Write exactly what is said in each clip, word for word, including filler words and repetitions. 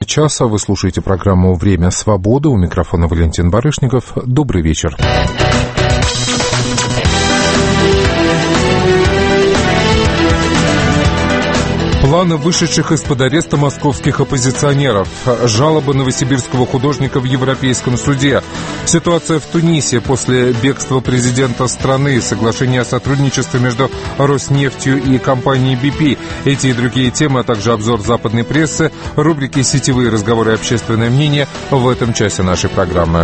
часа. Вы слушаете программу «Время свободы». У микрофона Валентин Барышников. Добрый вечер. Планы вышедших из-под ареста московских оппозиционеров. Жалоба новосибирского художника в Европейском суде. Ситуация в Тунисе после бегства президента страны. Соглашение о сотрудничестве между Роснефтью и компанией би пи. Эти и другие темы, а также обзор западной прессы, рубрики «Сетевые разговоры и общественное мнение» в этом часе нашей программы.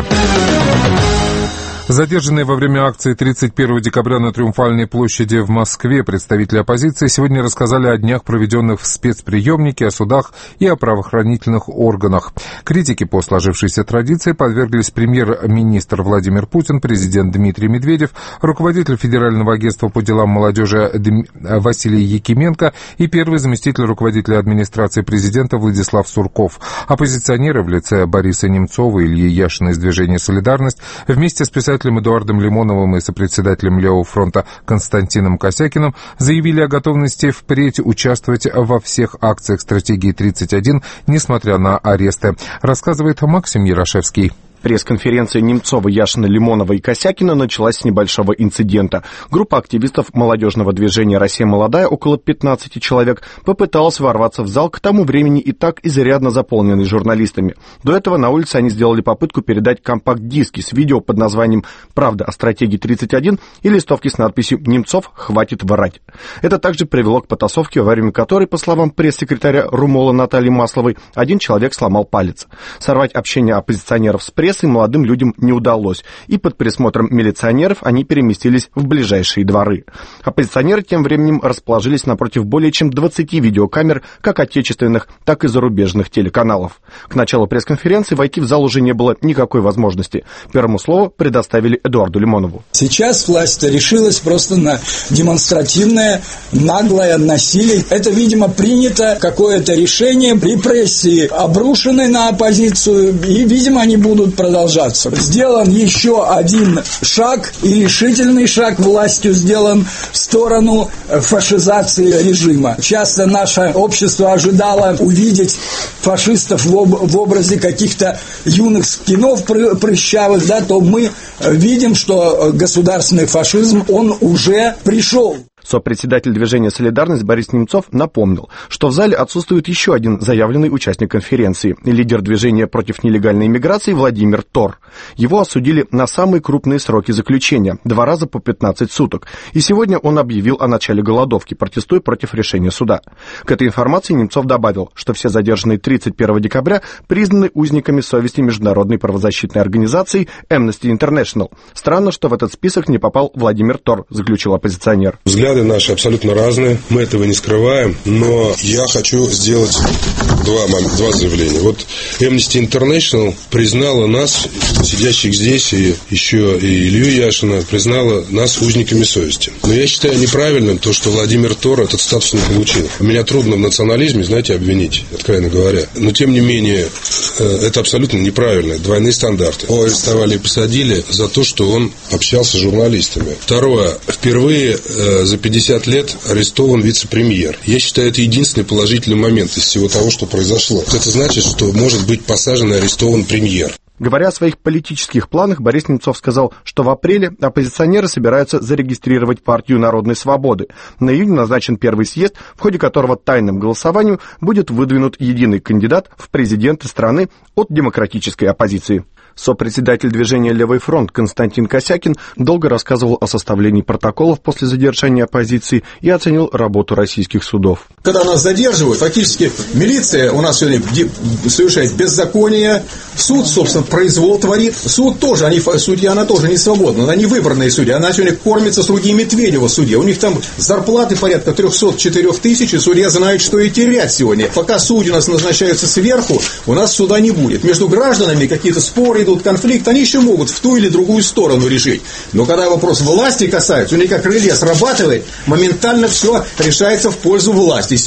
Задержанные во время акции тридцать первого декабря на Триумфальной площади в Москве представители оппозиции сегодня рассказали о днях, проведенных в спецприемнике, о судах и о правоохранительных органах. Критики по сложившейся традиции подверглись премьер-министр Владимир Путин, президент Дмитрий Медведев, руководитель Федерального агентства по делам молодежи Василий Якименко и первый заместитель руководителя администрации президента Владислав Сурков. Оппозиционеры в лице Бориса Немцова и Ильи Яшина из движения «Солидарность» вместе с писателем Эдуардом Лимоновым и сопредседателем Левого фронта Константином Косякиным заявили о готовности впредь участвовать во всех акциях стратегии тридцать один, несмотря на аресты, рассказывает Максим Ярошевский. Пресс-конференция Немцова, Яшина, Лимонова и Косякина началась с небольшого инцидента. Группа активистов молодежного движения «Россия молодая», около пятнадцати человек, попыталась ворваться в зал, к тому времени и так изрядно заполненный журналистами. До этого на улице они сделали попытку передать компакт-диски с видео под названием «Правда о стратегии тридцать один» и листовки с надписью «Немцов, хватит врать». Это также привело к потасовке, во время которой, по словам пресс-секретаря РУМОЛа Натальи Масловой, один человек сломал палец. Сорвать общение оппозиционеров с прессой молодым людям не удалось, и под присмотром милиционеров они переместились в ближайшие дворы. Оппозиционеры тем временем расположились напротив более чем двадцати видеокамер, как отечественных, так и зарубежных телеканалов. К началу пресс-конференции войти в зал уже не было никакой возможности. Первому слову предоставили Эдуарду Лимонову. Сейчас власть решилась просто на демонстративное, наглое насилие. Это, видимо, принято какое-то решение, репрессии обрушены на оппозицию, и, видимо, они будут продолжаться. Сделан еще один шаг, и решительный шаг властью сделан в сторону фашизации режима. Часто наше общество ожидало увидеть фашистов в, об- в образе каких-то юных скинов прыщавых, да, то мы видим, что государственный фашизм, он уже пришел. Сопредседатель движения «Солидарность» Борис Немцов напомнил, что в зале отсутствует еще один заявленный участник конференции – лидер движения против нелегальной иммиграции Владимир Тор. Его осудили на самые крупные сроки заключения – два раза по пятнадцать суток. И сегодня он объявил о начале голодовки, протестуя против решения суда. К этой информации Немцов добавил, что все задержанные тридцать первого декабря признаны узниками совести международной правозащитной организации Amnesty International. Странно, что в этот список не попал Владимир Тор, заключил оппозиционер. Взгляды наши абсолютно разные, мы этого не скрываем, но я хочу сделать два, два заявления. Вот Amnesty International признала нас, сидящих здесь, и еще и Илью Яшина, признала нас узниками совести. Но я считаю неправильным то, что Владимир Тор этот статус не получил. Меня трудно в национализме, знаете, обвинить, откровенно говоря. Но, тем не менее, это абсолютно неправильно, двойные стандарты. Его арестовали и посадили за то, что он общался с журналистами. Второе. Впервые за пятьдесят лет арестован вице-премьер. Я считаю, это единственный положительный момент из всего того, что произошло. Это значит, что может быть посажен и арестован премьер. Говоря о своих политических планах, Борис Немцов сказал, что в апреле оппозиционеры собираются зарегистрировать партию Народной свободы. На июнь назначен первый съезд, в ходе которого тайным голосованием будет выдвинут единый кандидат в президенты страны от демократической оппозиции. Сопредседатель движения «Левый фронт» Константин Косякин долго рассказывал о составлении протоколов после задержания оппозиции и оценил работу российских судов. Когда нас задерживают, фактически милиция у нас сегодня совершает беззаконие, суд, собственно, произвол творит. Суд тоже, они, судья, она тоже не свободна, она не выбранная судья, она сегодня кормится с руки Медведева судья. У них там зарплаты порядка трёхсот-четырёх тысяч, и судья знает, что и терять сегодня. Пока судьи у нас назначаются сверху, у нас суда не будет. Между гражданами какие-то споры идут, конфликт, они еще могут в ту или другую сторону решить. Но когда вопрос власти касается, у них как реле срабатывает, моментально все решается в пользу власти сегодня.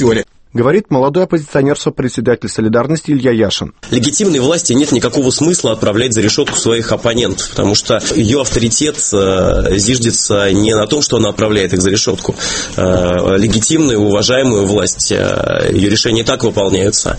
говорит молодой оппозиционер, сопредседатель «Солидарности» Илья Яшин. Легитимной власти нет никакого смысла отправлять за решетку своих оппонентов, потому что ее авторитет э, зиждется не на том, что она отправляет их за решетку. Э, легитимную, уважаемую власть, э, ее решения и так выполняются.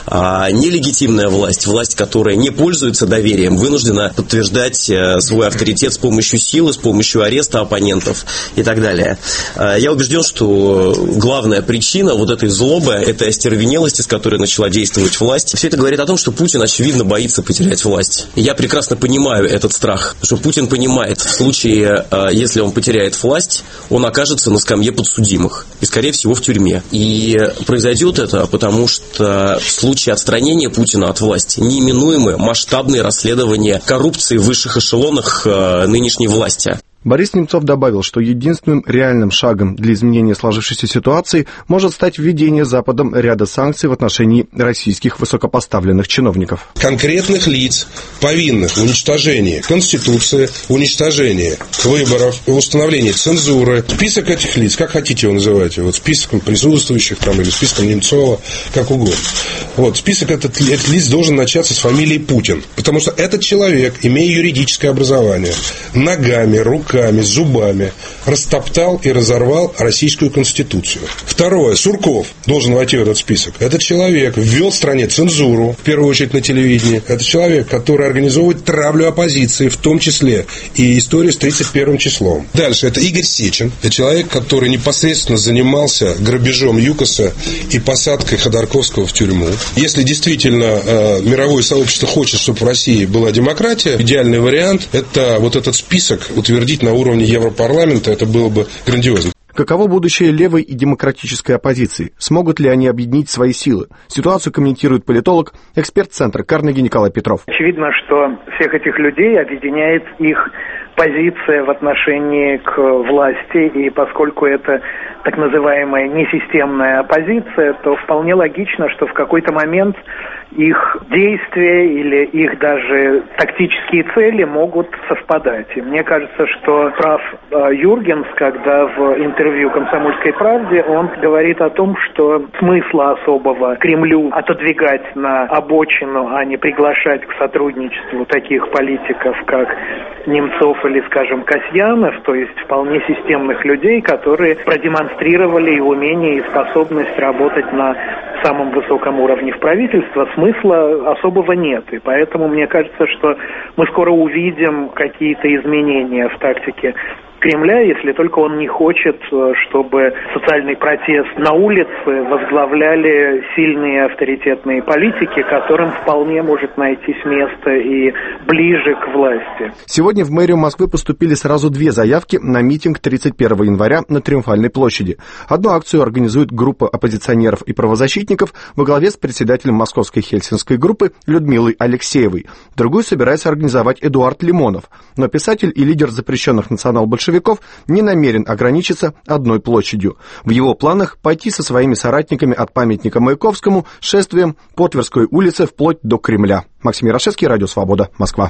А нелегитимная власть, власть, которая не пользуется доверием, вынуждена подтверждать э, свой авторитет с помощью силы, с помощью ареста оппонентов и так далее. Э, я убежден, что главная причина вот этой злобы, этой остервенелости, с которой начала действовать власть, все это говорит о том, что Путин, очевидно, боится потерять власть. И я прекрасно понимаю этот страх, что Путин понимает, в случае, если он потеряет власть, он окажется на скамье подсудимых и, скорее всего, в тюрьме. И произойдет это, потому что в случае отстранения Путина от власти неименуемы масштабные расследования коррупции в высших эшелонах нынешней власти. Борис Немцов добавил, что единственным реальным шагом для изменения сложившейся ситуации может стать введение Западом ряда санкций в отношении российских высокопоставленных чиновников. Конкретных лиц, повинных в уничтожении Конституции, уничтожении выборов, установлении цензуры. Список этих лиц, как хотите его называть, вот списком присутствующих там, или списком Немцова, как угодно. Вот, список этот, этих лиц должен начаться с фамилии Путин, потому что этот человек, имея юридическое образование, ногами, руками, с зубами растоптал и разорвал Российскую Конституцию. Второе. Сурков должен войти в этот список. Этот человек ввел в стране цензуру, в первую очередь на телевидении. Это человек, который организовывает травлю оппозиции, в том числе и историю с тридцать первым числом. Дальше. Это Игорь Сечин. Это человек, который непосредственно занимался грабежом ЮКОСа и посадкой Ходорковского в тюрьму. Если действительно э, мировое сообщество хочет, чтобы в России была демократия, идеальный вариант – это вот этот список утвердить на уровне Европарламента, это было бы грандиозно. Каково будущее левой и демократической оппозиции? Смогут ли они объединить свои силы? Ситуацию комментирует политолог, эксперт Центра Карнеги Николай Петров. Очевидно, что всех этих людей объединяет их позиция в отношении к власти, и поскольку это так называемая несистемная оппозиция, то вполне логично, что в какой-то момент их действия или их даже тактические цели могут совпадать. И мне кажется, что прав Юргенс, когда в интервью «Комсомольской правде» он говорит о том, что смысла особого Кремлю отодвигать на обочину, а не приглашать к сотрудничеству таких политиков, как Немцов или, скажем, Касьянов, то есть вполне системных людей, которые продемонстрировали и умение, и способность работать на самом высоком уровне в правительстве, смысла особого нет. И поэтому мне кажется, что мы скоро увидим какие-то изменения в тактике Кремля, если только он не хочет, чтобы социальный протест на улице возглавляли сильные авторитетные политики, которым вполне может найтись место и ближе к власти. Сегодня в мэрию Москвы поступили сразу две заявки на митинг тридцать первого января на Триумфальной площади. Одну акцию организует группа оппозиционеров и правозащитников во главе с председателем Московской Хельсинской группы Людмилой Алексеевой. Другую собирается организовать Эдуард Лимонов. Но писатель и лидер запрещенных национал-большевиков не намерен ограничиться одной площадью. В его планах пойти со своими соратниками от памятника Маяковскому шествием по Тверской улице вплоть до Кремля. Максим Ярошевский, Радио Свобода, Москва.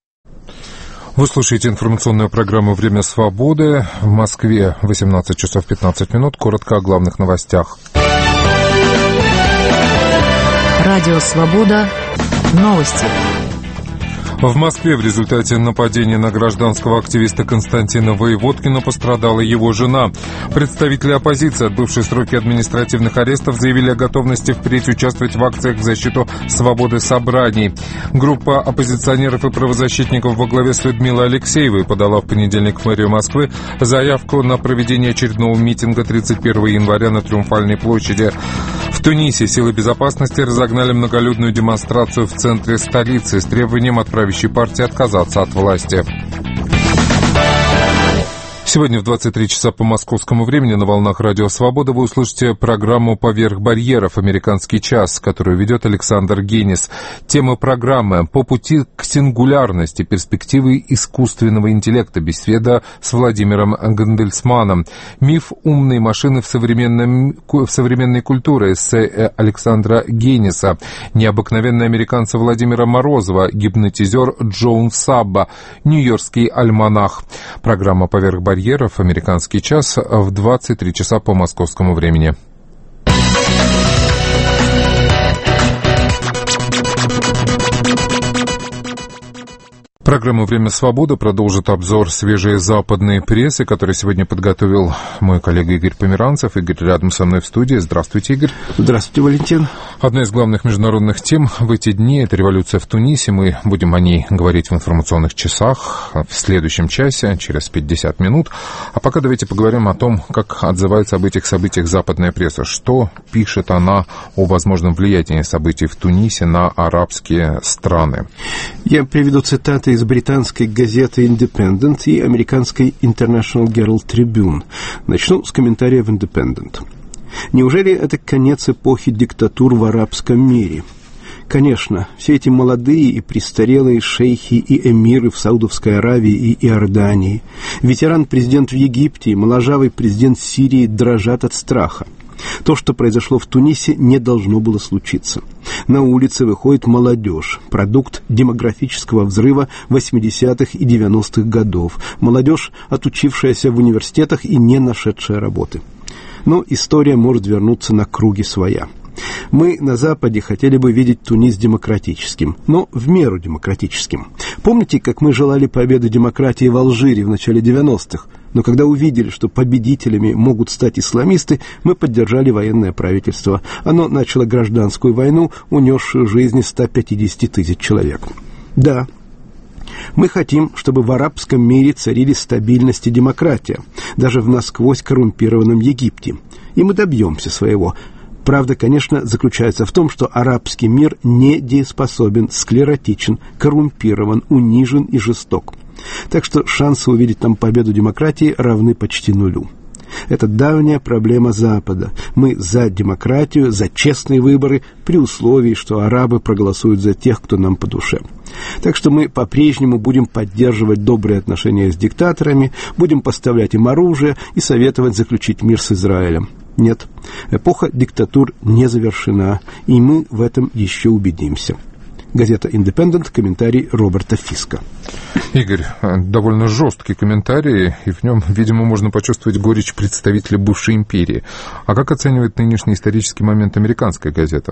Вы слушаете информационную программу «Время свободы». В Москве восемнадцать часов пятнадцать минут. Коротко о главных новостях. Радио Свобода. Новости. В Москве в результате нападения на гражданского активиста Константина Воеводкина пострадала его жена. Представители оппозиции, отбывшие сроки административных арестов, заявили о готовности впредь участвовать в акциях в защиту свободы собраний. Группа оппозиционеров и правозащитников во главе с Людмилой Алексеевой подала в понедельник в мэрию Москвы заявку на проведение очередного митинга тридцать первого января на Триумфальной площади. В Тунисе силы безопасности разогнали многолюдную демонстрацию в центре столицы с требованием отправить партии отказаться от власти. Сегодня в двадцать три часа по московскому времени на волнах Радио Свобода вы услышите программу «Поверх барьеров. Американский час», которую ведет Александр Генис. Тема программы «По пути к сингулярности. Перспективы искусственного интеллекта». Беседа с Владимиром Гандельсманом. Миф умной машины в, современном, в современной культуре. Эссе Александра Гениса. Необыкновенные американцы Владимира Морозова. Гипнотизер Джоун Сабба. Нью-Йоркский альманах. Программа «Поверх барьеров. Американский час» в двадцать три часа по московскому времени. Программа «Время свободы» продолжит обзор свежей западной прессы, который сегодня подготовил мой коллега Игорь Померанцев. Игорь рядом со мной в студии. Здравствуйте, Игорь. Здравствуйте, Валентин. Одна из главных международных тем в эти дни – это революция в Тунисе. Мы будем о ней говорить в информационных часах в следующем часе, через пятьдесят минут. А пока давайте поговорим о том, как отзывается об этих событиях западная пресса. Что пишет она о возможном влиянии событий в Тунисе на арабские страны? Я приведу цитаты из британской газеты Independent и американской International Herald Tribune. Начну с комментария в Independent. Неужели это конец эпохи диктатур в арабском мире? Конечно, все эти молодые и престарелые шейхи и эмиры в Саудовской Аравии и Иордании, ветеран-президент в Египте и моложавый президент Сирии дрожат от страха. То, что произошло в Тунисе, не должно было случиться. На улице выходит молодежь, продукт демографического взрыва восьмидесятых и девяностых годов, молодежь, отучившаяся в университетах и не нашедшая работы. Но история может вернуться на круги своя. Мы на Западе хотели бы видеть Тунис демократическим, но в меру демократическим. Помните, как мы желали победы демократии в Алжире в начале девяностых? Но когда увидели, что победителями могут стать исламисты, мы поддержали военное правительство. Оно начало гражданскую войну, унесшую жизни ста пятидесяти тысяч человек. Да, мы хотим, чтобы в арабском мире царили стабильность и демократия, даже в насквозь коррумпированном Египте. И мы добьемся своего. Правда, конечно, заключается в том, что арабский мир недееспособен, склеротичен, коррумпирован, унижен и жесток. Так что шансы увидеть там победу демократии равны почти нулю. Это давняя проблема Запада. Мы за демократию, за честные выборы, при условии, что арабы проголосуют за тех, кто нам по душе. Так что мы по-прежнему будем поддерживать добрые отношения с диктаторами, будем поставлять им оружие и советовать заключить мир с Израилем. Нет, эпоха диктатур не завершена, и мы в этом еще убедимся. Газета «Индепендент», комментарий Роберта Фиска. Игорь, довольно жесткий комментарий, и в нем, видимо, можно почувствовать горечь представителя бывшей империи. А как оценивает нынешний исторический момент американская газета?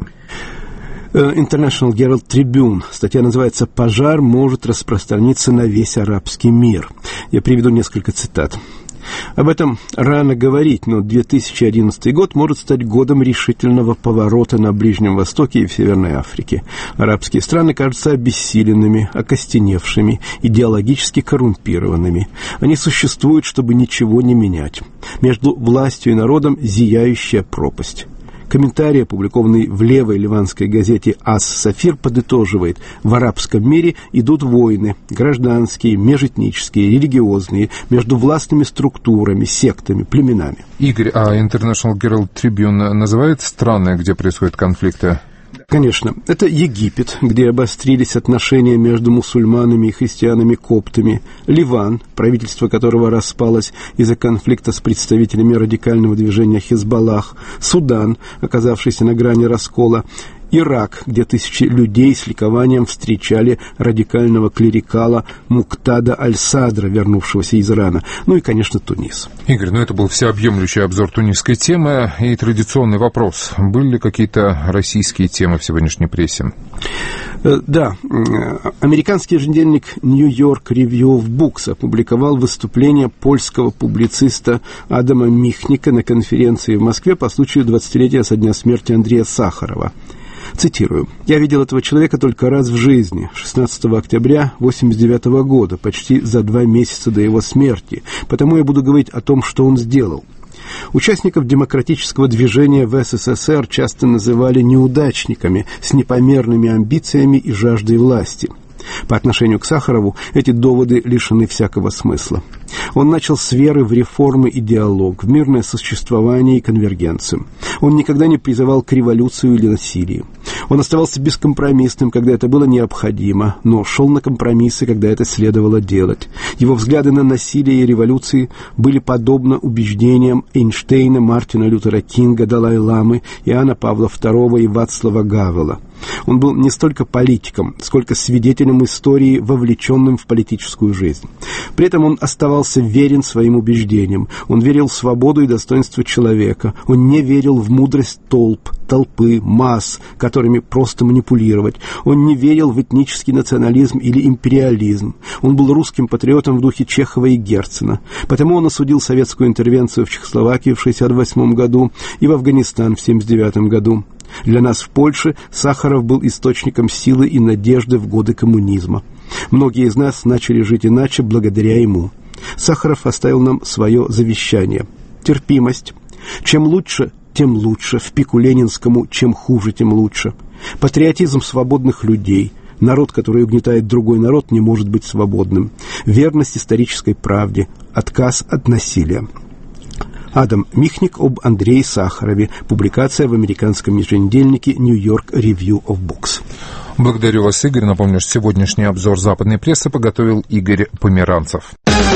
International Herald Tribune. Статья называется «Пожар может распространиться на весь арабский мир». Я приведу несколько цитат. Об этом рано говорить, но две тысячи одиннадцатый год может стать годом решительного поворота на Ближнем Востоке и в Северной Африке. Арабские страны кажутся обессиленными, окостеневшими, идеологически коррумпированными. Они существуют, чтобы ничего не менять. Между властью и народом зияющая пропасть. Комментарий, опубликованный в левой ливанской газете «Ас-Сафир», подытоживает: в арабском мире идут войны, гражданские, межэтнические, религиозные, между властными структурами, сектами, племенами. Игорь, а International Herald Tribune называет страны, где происходят конфликты? Конечно, это Египет, где обострились отношения между мусульманами и христианами-коптами, Ливан, правительство которого распалось из-за конфликта с представителями радикального движения Хизбаллах, Судан, оказавшийся на грани раскола, Ирак, где тысячи людей с ликованием встречали радикального клерикала Муктада Аль-Садра, вернувшегося из Ирана. Ну и, конечно, Тунис. Игорь, ну это был всеобъемлющий обзор тунисской темы. И традиционный вопрос. Были ли какие-то российские темы в сегодняшней прессе? Да. Американский еженедельник New York Review of Books опубликовал выступление польского публициста Адама Михника на конференции в Москве по случаю двадцатилетия со дня смерти Андрея Сахарова. Цитирую. «Я видел этого человека только раз в жизни, шестнадцатого октября восемьдесят девятого года, почти за два месяца до его смерти, потому я буду говорить о том, что он сделал. Участников демократического движения в СССР часто называли неудачниками с непомерными амбициями и жаждой власти. По отношению к Сахарову эти доводы лишены всякого смысла. Он начал с веры в реформы и диалог, в мирное существование и конвергенцию. Он никогда не призывал к революции или насилию. Он оставался бескомпромиссным, когда это было необходимо, но шел на компромиссы, когда это следовало делать. Его взгляды на насилие и революции были подобны убеждениям Эйнштейна, Мартина Лютера Кинга, Далай-ламы, Иоанна Павла второго и Вацлава Гавела. Он был не столько политиком, сколько свидетелем истории, вовлеченным в политическую жизнь. При этом он оставался верен своим убеждениям. Он верил в свободу и достоинство человека. Он не верил в мудрость толп, толпы, масс, которыми просто манипулировать. Он не верил в этнический национализм или империализм. Он был русским патриотом в духе Чехова и Герцена. Потому он осудил советскую интервенцию в Чехословакии в шестьдесят восьмом году и в Афганистан в семьдесят девятом году. Для нас в Польше Сахаров был источником силы и надежды в годы коммунизма. Многие из нас начали жить иначе благодаря ему. Сахаров оставил нам свое завещание. Терпимость. Чем лучше, тем лучше. В пику ленинскому чем хуже, тем лучше. Патриотизм свободных людей. Народ, который угнетает другой народ, не может быть свободным. Верность исторической правде. Отказ от насилия. Адам Михник об Андрее Сахарове. Публикация в американском еженедельнике New York Review of Books. Благодарю вас, Игорь. Напомню, что сегодняшний обзор западной прессы подготовил Игорь Померанцев.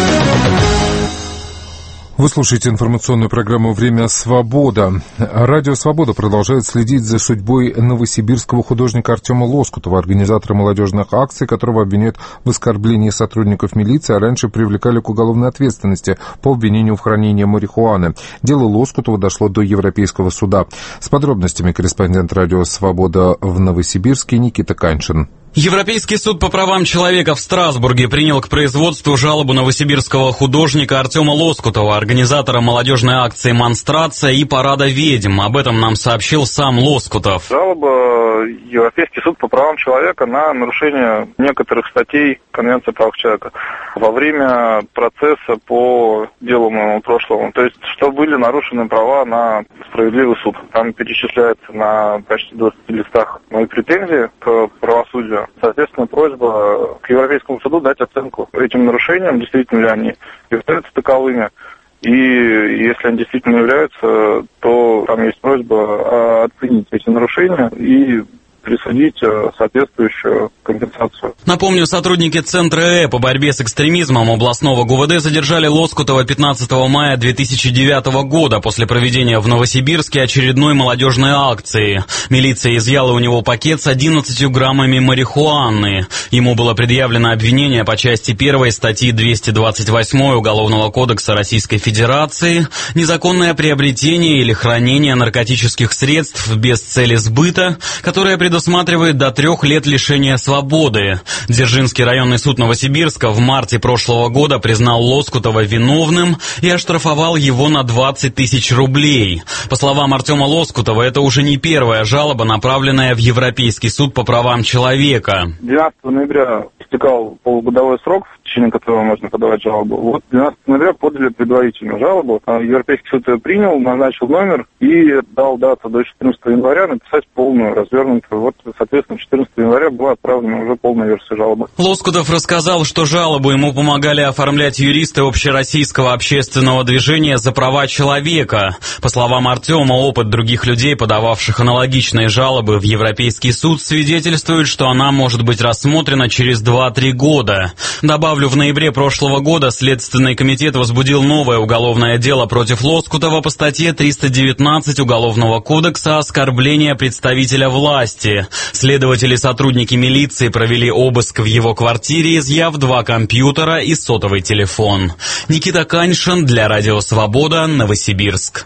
Вы слушаете информационную программу «Время свобода». Радио «Свобода» продолжает следить за судьбой новосибирского художника Артема Лоскутова, организатора молодежных акций, которого обвиняют в оскорблении сотрудников милиции, а раньше привлекали к уголовной ответственности по обвинению в хранении марихуаны. Дело Лоскутова дошло до Европейского суда. С подробностями корреспондент радио «Свобода» в Новосибирске Никита Каньшин. Европейский суд по правам человека в Страсбурге принял к производству жалобу новосибирского художника Артема Лоскутова, организатора молодежной акции «Монстрация» и «Парада ведьм». Об этом нам сообщил сам Лоскутов. Жалоба Европейский суд по правам человека на нарушение некоторых статей Конвенции о правах человека во время процесса по делу моему прошлому. То есть, что были нарушены права на справедливый суд. Там перечисляется на почти двадцати листах мои претензии к правосудию. Соответственно, просьба к Европейскому суду дать оценку этим нарушениям, действительно ли они являются таковыми. И если они действительно являются, то там есть просьба оценить эти нарушения и присудить соответствующую компенсацию. Напомню, сотрудники Центра Э по борьбе с экстремизмом областного ГУВД задержали Лоскутова пятнадцатого мая две тысячи девятого года после проведения в Новосибирске очередной молодежной акции. Милиция изъяла у него пакет с одиннадцатью граммами марихуаны. Ему было предъявлено обвинение по части первой статьи двести двадцать восемь Уголовного кодекса Российской Федерации «Незаконное приобретение или хранение наркотических средств без цели сбыта», которое предусматривает до трех лет лишения свободы. Дзержинский районный суд Новосибирска в марте прошлого года признал Лоскутова виновным и оштрафовал его на двадцать тысяч рублей. По словам Артема Лоскутова, это уже не первая жалоба, направленная в Европейский суд по правам человека. двенадцатого ноября истекал полугодовой срок, в течение которого можно подавать жалобу. Вот двенадцатого ноября подали предварительную жалобу. Европейский суд ее принял, назначил номер и дал дату до четырнадцатого января написать полную, развернутую. Вот, соответственно, четырнадцатого января была отправлена уже полная версия жалобы. Лоскутов рассказал, что жалобу ему помогали оформлять юристы общероссийского общественного движения «За права человека». По словам Артема, опыт других людей, подававших аналогичные жалобы в Европейский суд, свидетельствует, что она может быть рассмотрена через два-три года. Добавлю, в ноябре прошлого года Следственный комитет возбудил новое уголовное дело против Лоскутова по статье триста девятнадцать Уголовного кодекса «Оскорбление представителя власти». Следователи и сотрудники милиции провели обыск в его квартире, изъяв два компьютера и сотовый телефон. Никита Каньшин для Радио Свобода, Новосибирск.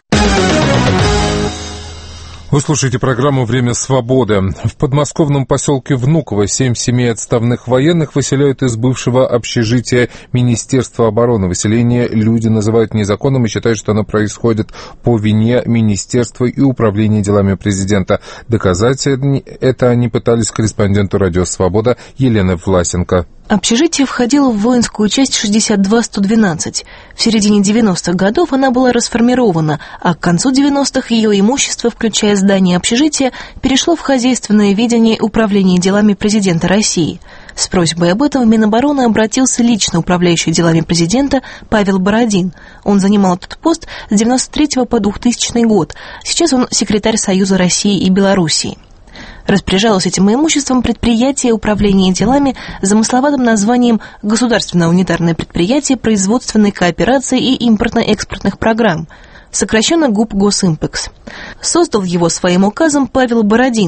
Вы слушаете программу «Время свободы». В подмосковном поселке Внуково семь семей отставных военных выселяют из бывшего общежития Министерства обороны. Выселение люди называют незаконным и считают, что оно происходит по вине Министерства и Управления делами президента. Доказать это они пытались корреспонденту «Радио Свобода» Елены Власенко. Общежитие входило в воинскую часть шестьдесят два сто двенадцать. В середине девяностых годов она была расформирована, а к концу девяностых ее имущество, включая здание общежития, перешло в хозяйственное ведение Управления делами президента России. С просьбой об этом в Минобороны обратился лично управляющий делами президента Павел Бородин. Он занимал этот пост с девяносто третьего по двухтысячный год. Сейчас он секретарь Союза России и Белоруссии. Распоряжалось этим имуществом предприятие управления делами с замысловатым названием «Государственное унитарное предприятие производственной кооперации и импортно-экспортных программ», сокращенно ГУП «Госимпекс». Создал его своим указом Павел Бородин.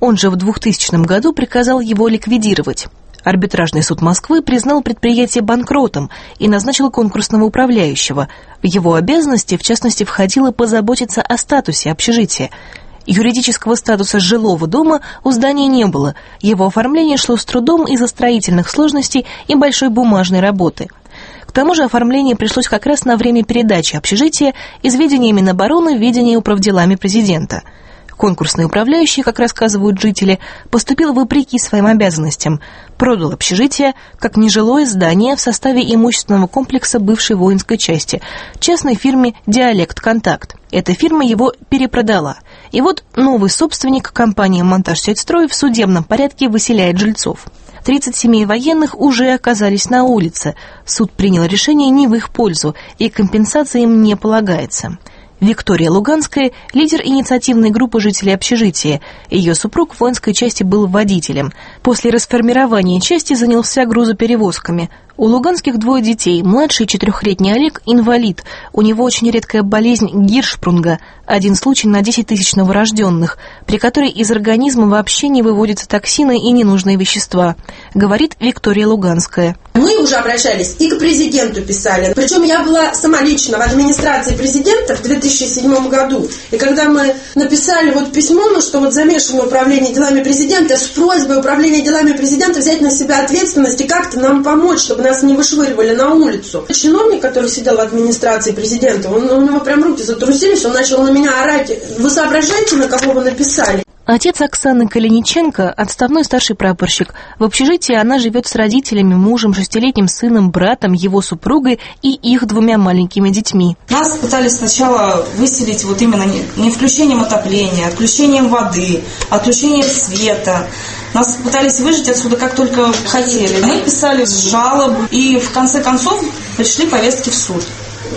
Он же в двухтысячном году приказал его ликвидировать. Арбитражный суд Москвы признал предприятие банкротом и назначил конкурсного управляющего. В его обязанности, в частности, входило позаботиться о статусе общежития. Юридического статуса жилого дома у здания не было. Его оформление шло с трудом из-за строительных сложностей и большой бумажной работы. К тому же оформление пришлось как раз на время передачи общежития из ведения Минобороны в ведение управделами президента. Конкурсный управляющий, как рассказывают жители, поступил вопреки своим обязанностям. Продал общежитие как нежилое здание в составе имущественного комплекса бывшей воинской части частной фирме «Диалект Контакт». Эта фирма его перепродала. И вот новый собственник, компания «Монтажсетстрой», в судебном порядке выселяет жильцов. тридцать семей военных уже оказались на улице. Суд принял решение не в их пользу, и компенсация им не полагается. Виктория Луганская – лидер инициативной группы жителей общежития. Ее супруг в воинской части был водителем. После расформирования части занялся грузоперевозками. У Луганских двое детей. Младший четырехлетний Олег – инвалид. У него очень редкая болезнь Гиршпрунга. Один случай на десять тысяч новорожденных, при которой из организма вообще не выводятся токсины и ненужные вещества, говорит Виктория Луганская. Мы уже обращались и к президенту писали. Причем я была сама лично в администрации президента в две тысячи седьмом году. И когда мы написали вот письмо, ну, что вот замешано управление делами президента, с просьбой управления делами президента взять на себя ответственность и как-то нам помочь, чтобы нас не вышвыривали на улицу. Чиновник, который сидел в администрации президента, он, у него прям руки затрусились, он начал на меня орать. Вы соображаете, на кого вы написали? Отец Оксаны Калиниченко – отставной старший прапорщик. В общежитии она живет с родителями, мужем, шестилетним сыном, братом, его супругой и их двумя маленькими детьми. Нас пытались сначала выселить вот именно не, не включением отопления, отключением воды, отключением света. Нас пытались выжить отсюда как только хотели. Мы писали жалобы и в конце концов пришли повестки в суд.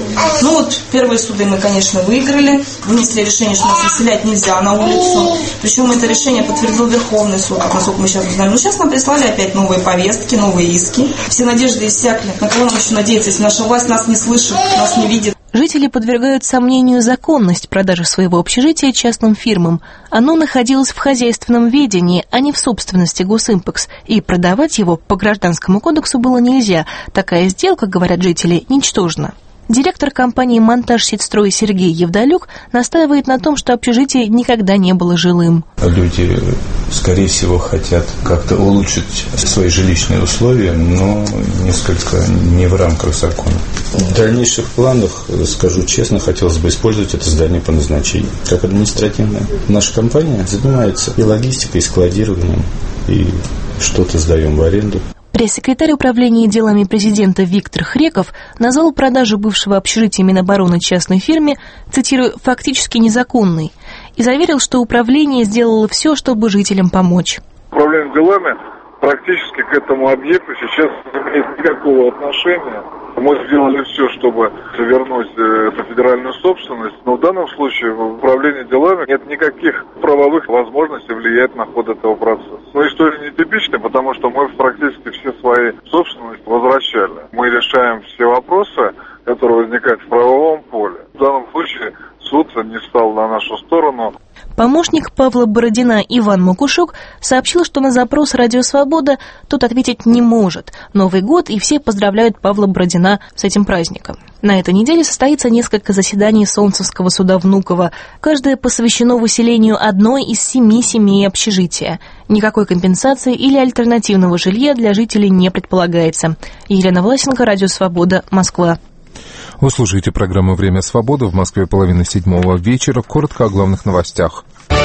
Ну вот, первые суды мы, конечно, выиграли. Вынесли решение, что нас выселять нельзя на улицу. Причем это решение подтвердил Верховный суд, насколько мы сейчас знаем. Но сейчас нам прислали опять новые повестки, новые иски. Все надежды иссякли. На кого нам еще надеяться, если наша власть нас не слышит, нас не видит? Жители подвергают сомнению законность продажи своего общежития частным фирмам. Оно находилось в хозяйственном ведении, а не в собственности Госимпекс, и продавать его по Гражданскому кодексу было нельзя. Такая сделка, говорят жители, ничтожна. Директор компании «Монтажсетстрой» Сергей Евдалюк настаивает на том, что общежитие никогда не было жилым. Люди, скорее всего, хотят как-то улучшить свои жилищные условия, но несколько не в рамках закона. В дальнейших планах, скажу честно, хотелось бы использовать это здание по назначению, как административное. Наша компания занимается и логистикой, и складированием, и что-то сдаем в аренду. Пресс-секретарь управления делами президента Виктор Хреков назвал продажу бывшего общежития Минобороны частной фирме, цитирую, «фактически незаконной», и заверил, что управление сделало все, чтобы жителям помочь. Управление делами практически к этому объекту сейчас не имеет никакого отношения. Мы сделали все, чтобы вернуть эту федеральную собственность, но в данном случае в управлении делами нет никаких правовых возможностей влиять на ход этого процесса. Но история нетипичная, потому что мы практически все свои собственности возвращали. Мы решаем все вопросы, которые возникают в правовом поле. В данном случае суд не стал на нашу сторону. Помощник Павла Бородина Иван Макушук сообщил, что на запрос «Радио Свобода» тот ответить не может. Новый год, и все поздравляют Павла Бородина с этим праздником. На этой неделе состоится несколько заседаний Солнцевского суда Внуково. Каждое посвящено выселению одной из семи семей общежития. Никакой компенсации или альтернативного жилья для жителей не предполагается. Елена Власенко, «Радио Свобода», Москва. Вы слушаете программу «Время свободы». В Москве половина седьмого вечера. Коротко о главных новостях.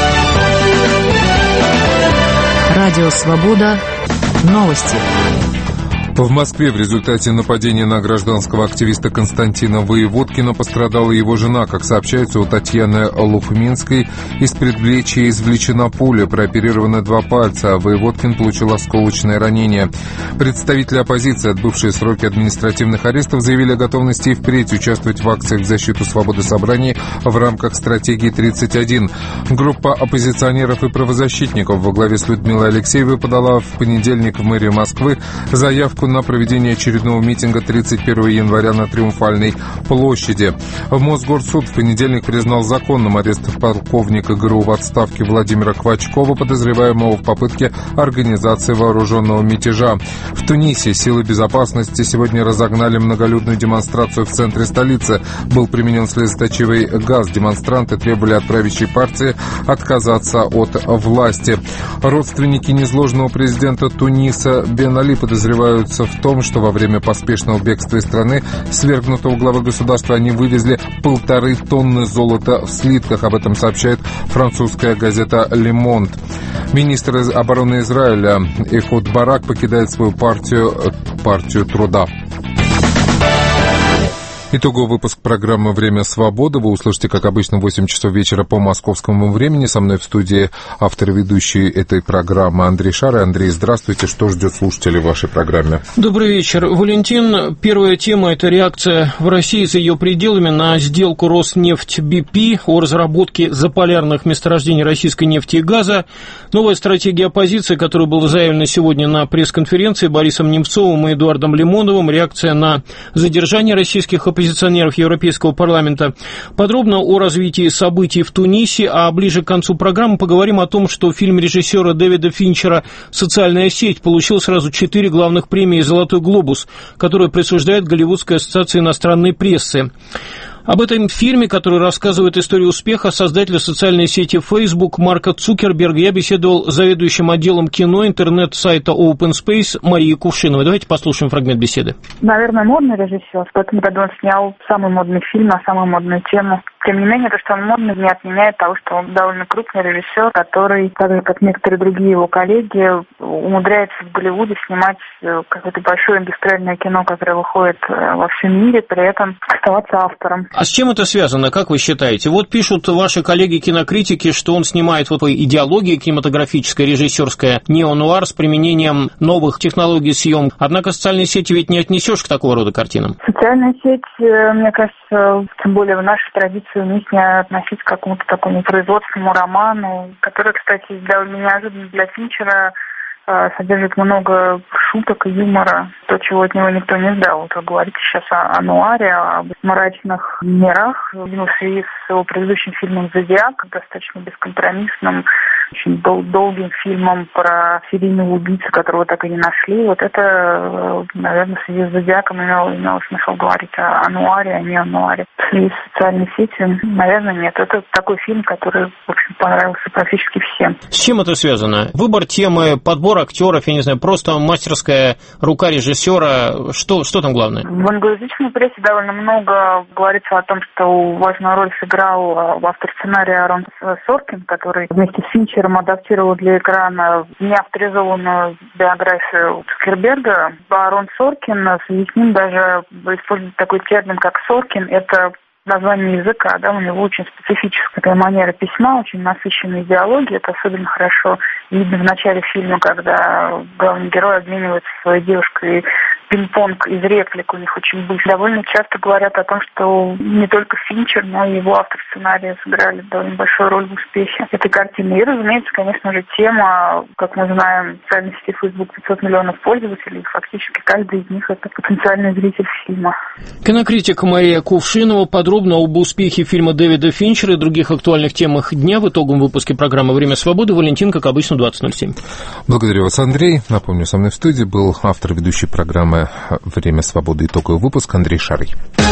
Радио «Свобода». Новости. В Москве в результате нападения на гражданского активиста Константина Воеводкина пострадала его жена. Как сообщается, у Татьяны Луфминской из предплечья извлечена пуля, прооперированы два пальца, а Воеводкин получил осколочное ранение. Представители оппозиции, отбывшие сроки административных арестов, заявили о готовности и впредь участвовать в акциях в защиту свободы собраний в рамках стратегии тридцать один. Группа оппозиционеров и правозащитников во главе с Людмилой Алексеевой подала в понедельник в мэрию Москвы заявку постановку на проведение очередного митинга тридцать первого января на Триумфальной площади. В Мосгорсуд в понедельник признал законным арест полковника ГРУ в отставке Владимира Квачкова, подозреваемого в попытке организации вооруженного мятежа. В Тунисе силы безопасности сегодня разогнали многолюдную демонстрацию в центре столицы. Был применен слезоточивый газ. Демонстранты требовали от правящей партии отказаться от власти. Родственники незложенного президента Туниса Бен Али подозреваются в том, что во время поспешного бегства из страны свергнутого главы государства они вывезли полторы тонны золота в слитках. Об этом сообщает французская газета «Le Monde». Министр обороны Израиля Эхуд Барак покидает свою партию, партию труда. Итоговый выпуск программы «Время свободы» вы услышите, как обычно, в восемь часов вечера по московскому времени. Со мной в студии автор и ведущий этой программы Андрей Шар. Андрей, здравствуйте. Что ждет слушателей в вашей программе? Добрый вечер, Валентин. Первая тема – это реакция в России за ее пределами на сделку Роснефть-би пи о разработке заполярных месторождений российской нефти и газа. Новая стратегия оппозиции, которая была заявлена сегодня на пресс-конференции Борисом Немцовым и Эдуардом Лимоновым. Реакция на задержание российских оппозиционеров оппозиционеров Европейского парламента. Подробно о развитии событий в Тунисе, а ближе к концу программы поговорим о том, что фильм режиссера Дэвида Финчера «Социальная сеть» получил сразу четыре главных премии «Золотой глобус», которые присуждает Голливудская ассоциация иностранной прессы. Об этом фильме, который рассказывает историю успеха создателя социальной сети Facebook Марка Цукерберга, я беседовал с заведующим отделом кино интернет-сайта Open Space Марией Кувшиновой. Давайте послушаем фрагмент беседы. Наверное, модный режиссер. В этом году он снял самый модный фильм на самую модную тему. Тем не менее, то, что он модный, не отменяет того, что он довольно крупный режиссер, который, так же, как некоторые другие его коллеги, умудряется в Голливуде снимать какое-то большое индустриальное кино, которое выходит во всем мире, при этом оставаться автором. А с чем это связано, как вы считаете? Вот пишут ваши коллеги-кинокритики, что он снимает вот идеологию кинематографическая, режиссерская, неонуар с применением новых технологий съемки. Однако социальные сети ведь не отнесешь к такого рода картинам. Социальная сеть, мне кажется, тем более в нашей традиции, уместнее не относить к какому-то такому производственному роману, который, кстати, довольно неожиданно для Финчера, содержит много шуток и юмора, то, чего от него никто не ждал. Вот вы говорите сейчас о, о нуаре, об мрачных мирах. В связи с его предыдущим фильмом «Зодиак», достаточно бескомпромиссным, очень дол- долгим фильмом про серийного убийцу, которого так и не нашли. Вот это, наверное, в связи с «Зодиаком» имело, имело смысл говорить о, о нуаре, а не о нуаре. В связи с социальной сетью, наверное, нет. Это такой фильм, который, в общем, понравился практически всем. С чем это связано? Выбор темы, подбор актеров, я не знаю, просто мастерская рука режиссера. Что, что там главное? В англоязычной прессе довольно много говорится о том, что важную роль сыграл автор сценария Арон Соркин, который вместе с Финчером адаптировал для экрана неавторизованную биографию Цукерберга. Арон Соркин, в связи с ним даже использует такой термин, как Соркин. Это название языка, да, у него очень специфическая манера письма, очень насыщенная идеология, это особенно хорошо видно в начале фильма, когда главный герой обменивается со своей девушкой пинг-понг из реплик у них очень быстро. Довольно часто говорят о том, что не только Финчер, но и его автор сценария сыграли довольно большую роль в успехе этой картины. И, разумеется, конечно же, тема, как мы знаем, в социальной сети Facebook пятьсот миллионов пользователей, фактически каждый из них это потенциальный зритель фильма. Кинокритик Мария Кувшинова подробно об успехе фильма Дэвида Финчера и других актуальных темах дня в итоговом выпуске программы «Время свободы». Валентин, как обычно, двадцать ноль семь. Благодарю вас, Андрей. Напомню, со мной в студии был автор ведущей программы «Время свободы», итоговый выпуск Андрей Шарый.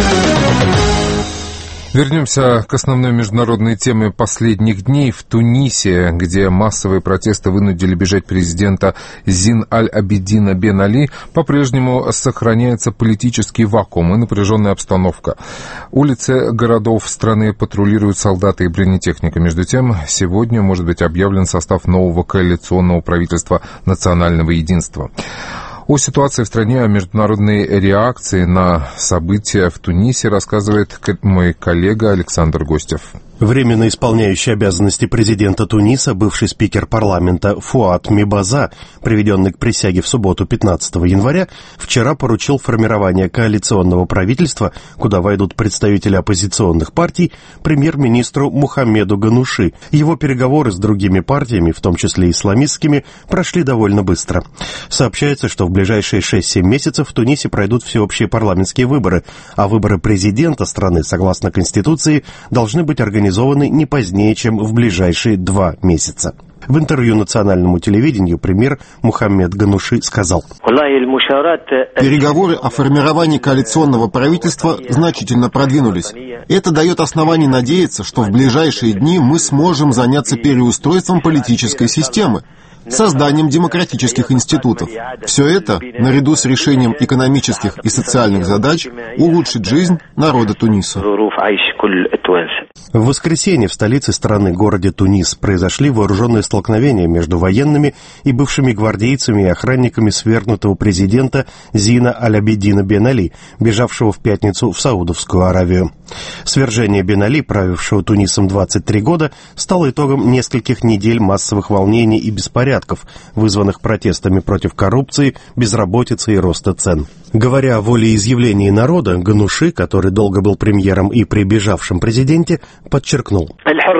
Вернемся к основной международной теме последних дней. В Тунисе, где массовые протесты вынудили бежать президента Зин Аль-Абидина Бен Али, по-прежнему сохраняется политический вакуум и напряженная обстановка. Улицы городов страны патрулируют солдаты и бронетехника. Между тем, сегодня может быть объявлен состав нового коалиционного правительства национального единства. О ситуации в стране, о международной реакции на события в Тунисе рассказывает мой коллега Александр Гостев. Временно исполняющий обязанности президента Туниса, бывший спикер парламента Фуат Мибаза, приведенный к присяге в субботу пятнадцатого января, вчера поручил формирование коалиционного правительства, куда войдут представители оппозиционных партий, премьер-министру Мухаммеду Гануши. Его переговоры с другими партиями, в том числе исламистскими, прошли довольно быстро. Сообщается, что в ближайшие шесть-семь месяцев в Тунисе пройдут всеобщие парламентские выборы, а выборы президента страны, согласно Конституции, должны быть организованы не позднее, чем в ближайшие два месяца. В интервью национальному телевидению премьер Мухаммед Гануши сказал: «Переговоры о формировании коалиционного правительства значительно продвинулись. Это дает основание надеяться, что в ближайшие дни мы сможем заняться переустройством политической системы, созданием демократических институтов. Все это, наряду с решением экономических и социальных задач, улучшит жизнь народа Туниса». В воскресенье в столице страны, городе Тунис, произошли вооруженные столкновения между военными и бывшими гвардейцами и охранниками свергнутого президента Зина Аль-Абидина Бен Али, бежавшего в пятницу в Саудовскую Аравию. Свержение Бен Али, правившего Тунисом двадцать три года, стало итогом нескольких недель массовых волнений и беспорядков, вызванных протестами против коррупции, безработицы и роста цен. Говоря о волеизъявлении народа, Гануши, который долго был премьером и при бежавшем президенте, подчеркнул: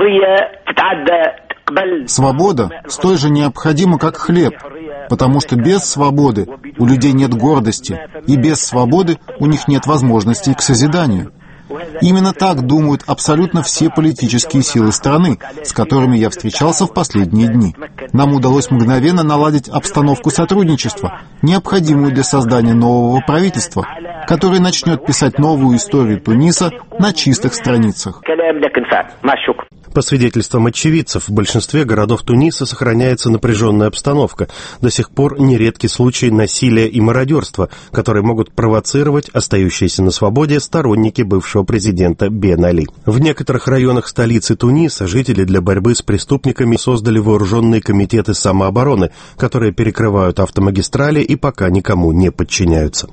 «Свобода столь же необходима, как хлеб, потому что без свободы у людей нет гордости, и без свободы у них нет возможностей к созиданию». Именно так думают абсолютно все политические силы страны, с которыми я встречался в последние дни. Нам удалось мгновенно наладить обстановку сотрудничества, необходимую для создания нового правительства, которое начнет писать новую историю Туниса на чистых страницах. По свидетельствам очевидцев, в большинстве городов Туниса сохраняется напряженная обстановка. До сих пор нередки случаи насилия и мародерства, которые могут провоцировать остающиеся на свободе сторонники бывшего президента Бен Али. В некоторых районах столицы Туниса жители для борьбы с преступниками создали вооруженные комитеты самообороны, которые перекрывают автомагистрали и пока никому не подчиняются.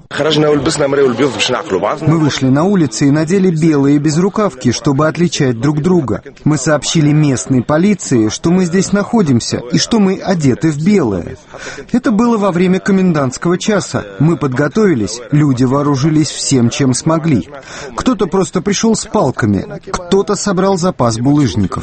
Мы вышли на улицы и надели белые безрукавки, чтобы отличать друг друга. Мы сообщили местной полиции, что мы здесь находимся и что мы одеты в белое. Это было во время комендантского часа. Мы подготовились, люди вооружились всем, чем смогли. Кто-то просто пришел с палками, кто-то собрал запас булыжников.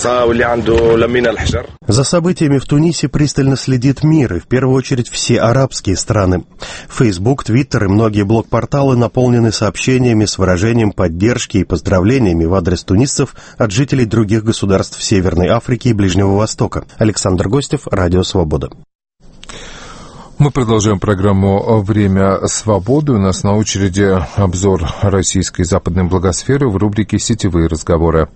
За событиями в Тунисе пристально следит мир, и в первую очередь все арабские страны. Фейсбук, Твиттер и многие блог-порталы наполнены сообщениями с выражением поддержки и поздравлениями в адрес тунисцев от жителей других государств Северной Африки и Ближнего Востока. Александр Гостев, Радио Свобода. Мы продолжаем программу «Время свободы». У нас на очереди обзор российской западной благосферы в рубрике «Сетевые разговоры».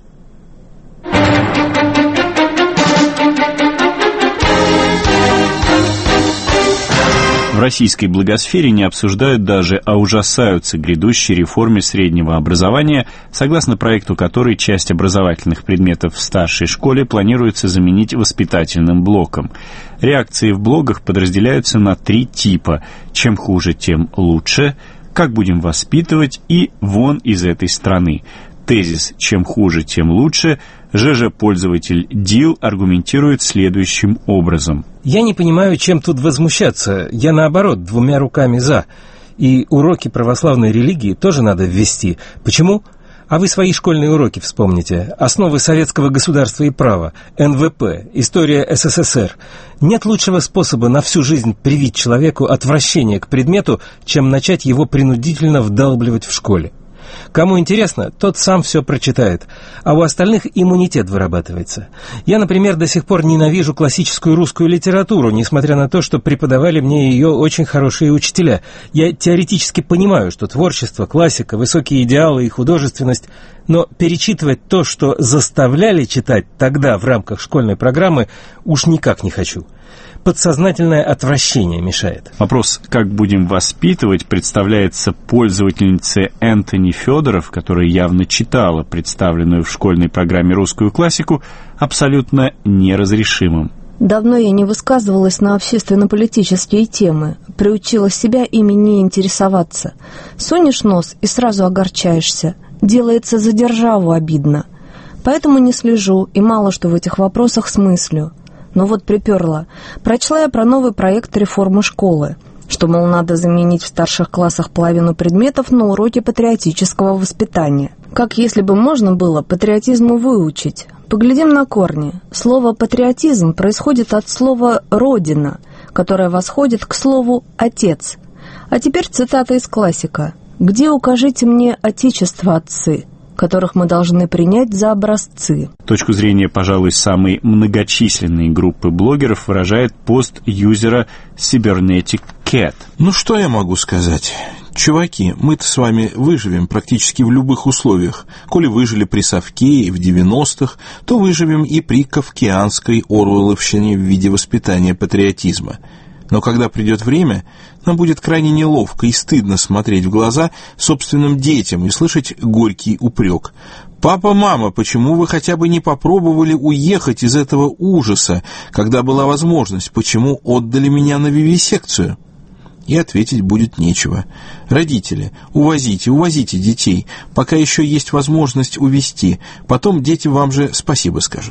В российской благосфере не обсуждают даже, а ужасаются грядущей реформе среднего образования, согласно проекту которой часть образовательных предметов в старшей школе планируется заменить воспитательным блоком. Реакции в блогах подразделяются на три типа: чем хуже, тем лучше, как будем воспитывать и вон из этой страны. Тезис «чем хуже, тем лучше» ЖЖ-пользователь Дил аргументирует следующим образом. Я не понимаю, чем тут возмущаться. Я, наоборот, двумя руками за. И уроки православной религии тоже надо ввести. Почему? А вы свои школьные уроки вспомните. Основы советского государства и права, эн вэ пэ, история эс эс эс эр. Нет лучшего способа на всю жизнь привить человеку отвращение к предмету, чем начать его принудительно вдалбливать в школе. Кому интересно, тот сам все прочитает, а у остальных иммунитет вырабатывается. Я, например, до сих пор ненавижу классическую русскую литературу, несмотря на то, что преподавали мне ее очень хорошие учителя. Я теоретически понимаю, что творчество, классика, высокие идеалы и художественность, но перечитывать то, что заставляли читать тогда в рамках школьной программы, уж никак не хочу. Подсознательное отвращение мешает. Вопрос, как будем воспитывать, представляется пользовательнице Энтони Федоров, которая явно читала представленную в школьной программе русскую классику, абсолютно неразрешимым. Давно я не высказывалась на общественно-политические темы, приучила себя ими не интересоваться. Сунешь нос и сразу огорчаешься. Делается за державу обидно. Поэтому не слежу и мало что в этих вопросах смыслю. Но вот приперла. Прочла я про новый проект реформы школы, что, мол, надо заменить в старших классах половину предметов на уроки патриотического воспитания. Как если бы можно было патриотизму выучить. Поглядим на корни. Слово «патриотизм» происходит от слова «родина», которое восходит к слову «отец». А теперь цитата из классика. «Где, укажите мне, отечество, отцы, которых мы должны принять за образцы». Точку зрения, пожалуй, самой многочисленной группы блогеров выражает пост юзера Cybernetic Cat. Ну, что я могу сказать? Чуваки, мы-то с вами выживем практически в любых условиях. Коли выжили при совке и в девяностых, то выживем и при кавкианской оруэлловщине в виде воспитания патриотизма. Но когда придет время, нам будет крайне неловко и стыдно смотреть в глаза собственным детям и слышать горький упрек. «Папа, мама, почему вы хотя бы не попробовали уехать из этого ужаса, когда была возможность? Почему отдали меня на вивисекцию?» И ответить будет нечего. Родители, увозите, увозите детей, пока еще есть возможность увезти. Потом дети вам же спасибо скажут.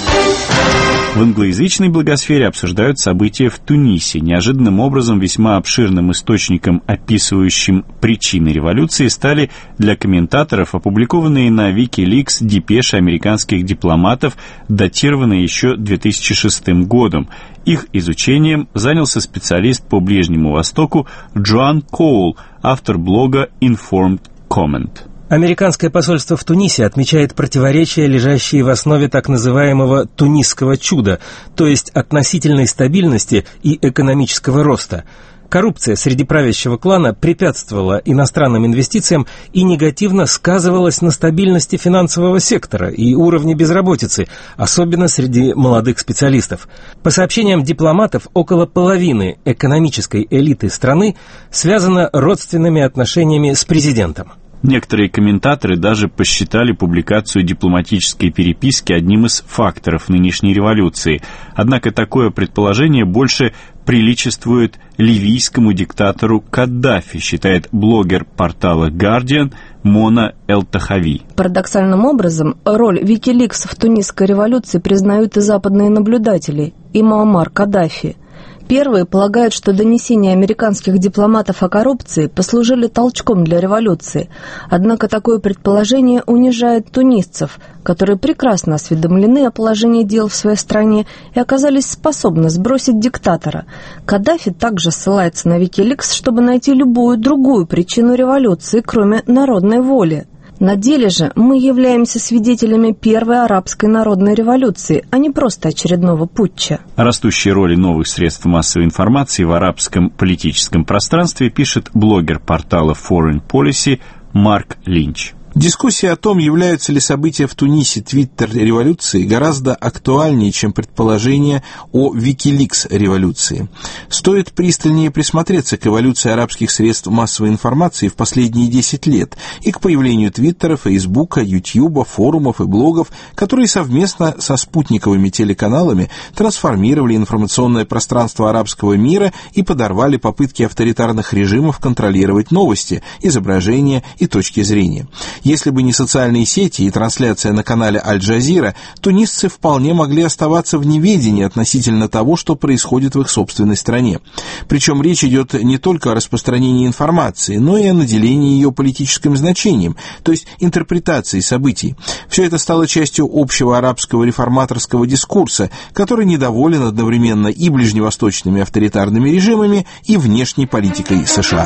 В англоязычной благосфере обсуждают события в Тунисе. Неожиданным образом весьма обширным источником, описывающим причины революции, стали для комментаторов опубликованные на Wikileaks депеши американских дипломатов, датированные еще две тысячи шестым годом. Их изучением занялся специалист по Ближнему Востоку Джоан Коул, автор блога Informed Comment. Американское посольство в Тунисе отмечает противоречия, лежащие в основе так называемого «тунисского чуда», то есть относительной стабильности и экономического роста. Коррупция среди правящего клана препятствовала иностранным инвестициям и негативно сказывалась на стабильности финансового сектора и уровне безработицы, особенно среди молодых специалистов. По сообщениям дипломатов, около половины экономической элиты страны связана родственными отношениями с президентом. Некоторые комментаторы даже посчитали публикацию дипломатической переписки одним из факторов нынешней революции. Однако такое предположение больше приличествует ливийскому диктатору Каддафи, считает блогер портала Guardian Мона Эл-Тахави. Парадоксальным образом, роль Wikileaks в тунисской революции признают и западные наблюдатели, и Муаммар Каддафи. Первые полагают, что донесения американских дипломатов о коррупции послужили толчком для революции. Однако такое предположение унижает тунисцев, которые прекрасно осведомлены о положении дел в своей стране и оказались способны сбросить диктатора. Каддафи также ссылается на Wikileaks, чтобы найти любую другую причину революции, кроме народной воли. На деле же мы являемся свидетелями первой арабской народной революции, а не просто очередного путча. О растущей роли новых средств массовой информации в арабском политическом пространстве пишет блогер портала Foreign Policy Марк Линч. Дискуссия о том, являются ли события в Тунисе твиттер-революцией, гораздо актуальнее, чем предположение о Wikileaks-революции. Стоит пристальнее присмотреться к эволюции арабских средств массовой информации в последние десять лет и к появлению Твиттера, Фейсбука, Ютьюба, форумов и блогов, которые совместно со спутниковыми телеканалами трансформировали информационное пространство арабского мира и подорвали попытки авторитарных режимов контролировать новости, изображения и точки зрения. Если бы не социальные сети и трансляция на канале Аль-Джазира, тунисцы вполне могли оставаться в неведении относительно того, что происходит в их собственной стране. Причем речь идет не только о распространении информации, но и о наделении ее политическим значением, то есть интерпретацией событий. Все это стало частью общего арабского реформаторского дискурса, который недоволен одновременно и ближневосточными авторитарными режимами, и внешней политикой США.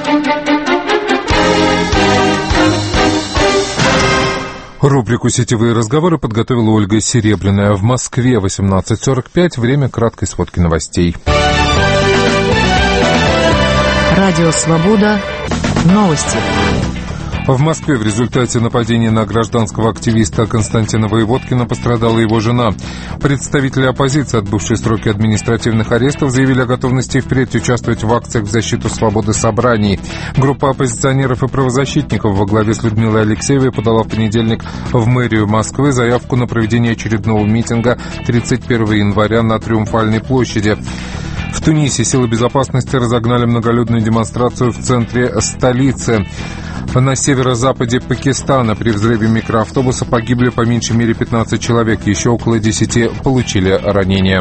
Рубрику «Сетевые разговоры» подготовила Ольга Серебряная. В Москве восемнадцать сорок пять. Время краткой сводки новостей. Радио «Свобода». Новости. В Москве в результате нападения на гражданского активиста Константина Воеводкина пострадала его жена. Представители оппозиции, отбывшие сроки административных арестов, заявили о готовности впредь участвовать в акциях в защиту свободы собраний. Группа оппозиционеров и правозащитников во главе с Людмилой Алексеевой подала в понедельник в мэрию Москвы заявку на проведение очередного митинга тридцать первого января на Триумфальной площади. В Тунисе силы безопасности разогнали многолюдную демонстрацию в центре столицы. На северо-западе Пакистана при взрыве микроавтобуса погибли по меньшей мере пятнадцать человек. Еще около десяти получили ранения.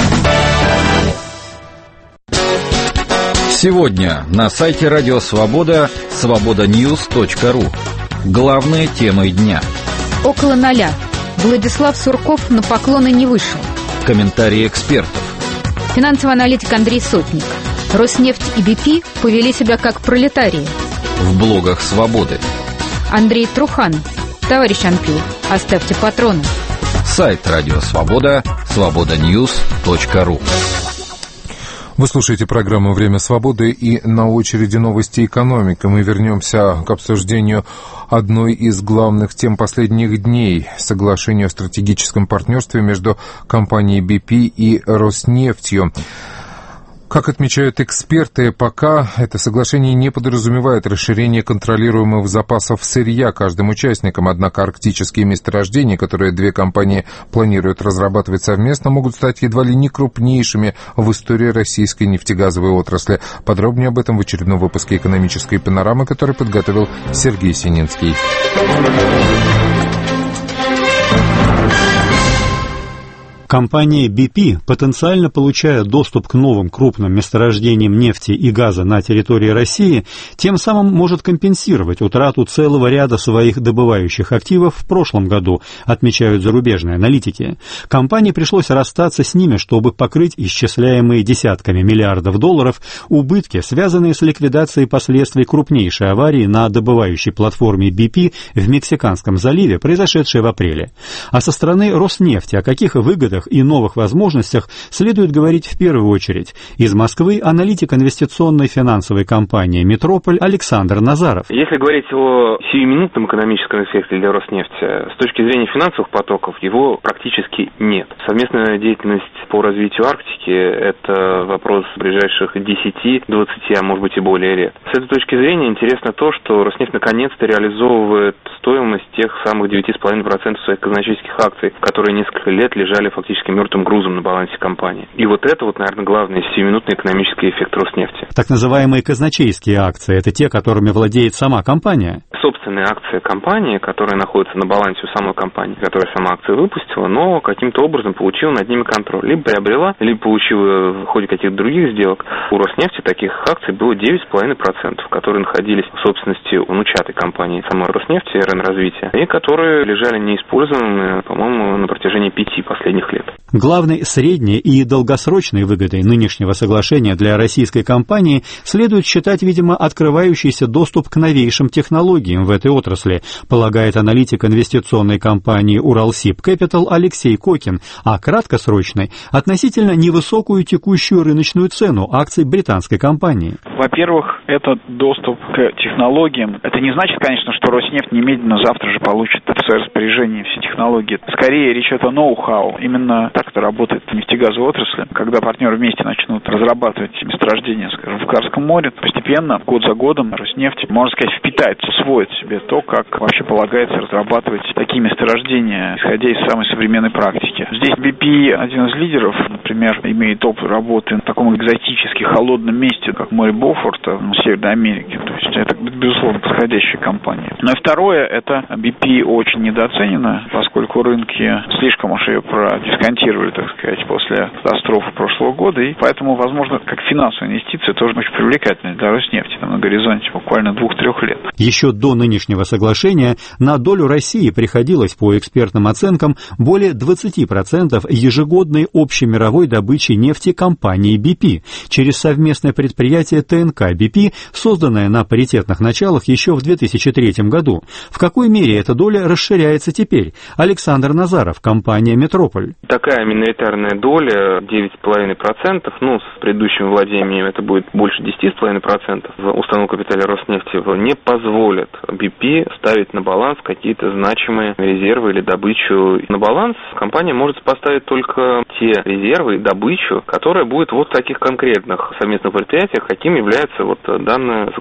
Сегодня на сайте Радио Свобода свобода ньюс точка ру. Главные темы дня. Около ноля. Владислав Сурков на поклоны не вышел. Комментарии экспертов. Финансовый аналитик Андрей Сотник. Роснефть и би пи повели себя как пролетарии. В блогах Свободы. Андрей Трухан. Товарищ Анпил, оставьте патроны. Сайт Радио Свобода свобода ньюс точка ру. Вы слушаете программу «Время свободы», и на очереди новости экономики. Мы вернемся к обсуждению одной из главных тем последних дней – соглашению о стратегическом партнерстве между компанией би пи и Роснефтью. Как отмечают эксперты, пока это соглашение не подразумевает расширение контролируемых запасов сырья каждым участникам. Однако арктические месторождения, которые две компании планируют разрабатывать совместно, могут стать едва ли не крупнейшими в истории российской нефтегазовой отрасли. Подробнее об этом в очередном выпуске «Экономической панорамы», который подготовил Сергей Сининский. Компания би пи, потенциально получая доступ к новым крупным месторождениям нефти и газа на территории России, тем самым может компенсировать утрату целого ряда своих добывающих активов в прошлом году, отмечают зарубежные аналитики. Компании пришлось расстаться с ними, чтобы покрыть исчисляемые десятками миллиардов долларов убытки, связанные с ликвидацией последствий крупнейшей аварии на добывающей платформе би пи в Мексиканском заливе, произошедшей в апреле. А со стороны Роснефти о каких выгодах и новых возможностях следует говорить в первую очередь. Из Москвы аналитик инвестиционной финансовой компании «Метрополь» Александр Назаров. Если говорить о сиюминутном экономическом эффекте для Роснефти, с точки зрения финансовых потоков его практически нет. Совместная деятельность по развитию Арктики – это вопрос ближайших десяти, двадцати, а может быть и более лет. С этой точки зрения интересно то, что Роснефть наконец-то реализовывает стоимость тех самых девяти целых пять десятых процента своих казначейских акций, которые несколько лет лежали фактически мертвым грузом на балансе компании. И вот это вот, наверное, главный сиюминутный экономический эффект Роснефти. Так называемые казначейские акции – это те, которыми владеет сама компания? Собственные акции компании, которые находятся на балансе у самой компании, которая сама акции выпустила, но каким-то образом получила над ними контроль. Либо приобрела, либо получила в ходе каких-то других сделок. У Роснефти таких акций было девять целых пять десятых процента, которые находились в собственности внучатой компании самой Роснефти, РН-развития, и которые лежали неиспользованными, по-моему, на протяжении пяти последних лет. Главной средней и долгосрочной выгодой нынешнего соглашения для российской компании следует считать, видимо, открывающийся доступ к новейшим технологиям в этой отрасли, полагает аналитик инвестиционной компании «Уралсиб Кэпитал» Алексей Кокин, а краткосрочной – относительно невысокую текущую рыночную цену акций британской компании. Во-первых, это доступ к технологиям. Это не значит, конечно, что Роснефть немедленно завтра же получит в свое распоряжение все технологии. Скорее, речь идет о ноу-хау. Именно так это работает в нефтегазовой отрасли. Когда партнеры вместе начнут разрабатывать месторождения, скажем, в Карском море, постепенно, год за годом, Роснефть, можно сказать, впитает, усвоит себе то, как вообще полагается разрабатывать такие месторождения, исходя из самой современной практики. Здесь би пи, один из лидеров, например, имеет опыт работы в таком экзотически холодном месте, как море Бофорта в Северной Америке. То есть это, безусловно, подходящая компания. Ну и второе, это би пи очень недооценена, поскольку рынки слишком уж ее продисконтировали, так сказать, после катастрофы прошлого года, и поэтому, возможно, как финансовая инвестиция тоже очень привлекательная для Роснефти на горизонте буквально двух-трех лет. Еще до нынешнего соглашения на долю России приходилось, по экспертным оценкам, более двадцати процентов ежегодной общемировой добычи нефти компании би пи через совместное предприятие тэ эн ка би пи, созданное на паритетных началах еще в две тысячи третьем году. В какой мере эта доля расширяется теперь? Александр Назаров, компания «Метрополь». Такая миноритарная доля девять целых пять десятых процента, ну, с предыдущими владениями это будет больше десяти целых пяти десятых процента в установленном капитале Роснефти, не позволит би пи ставить на баланс какие-то значимые резервы или добычу. На баланс компания может поставить только те резервы и добычу, которая будет вот в таких конкретных совместных предприятиях, каким является вот данное соглашение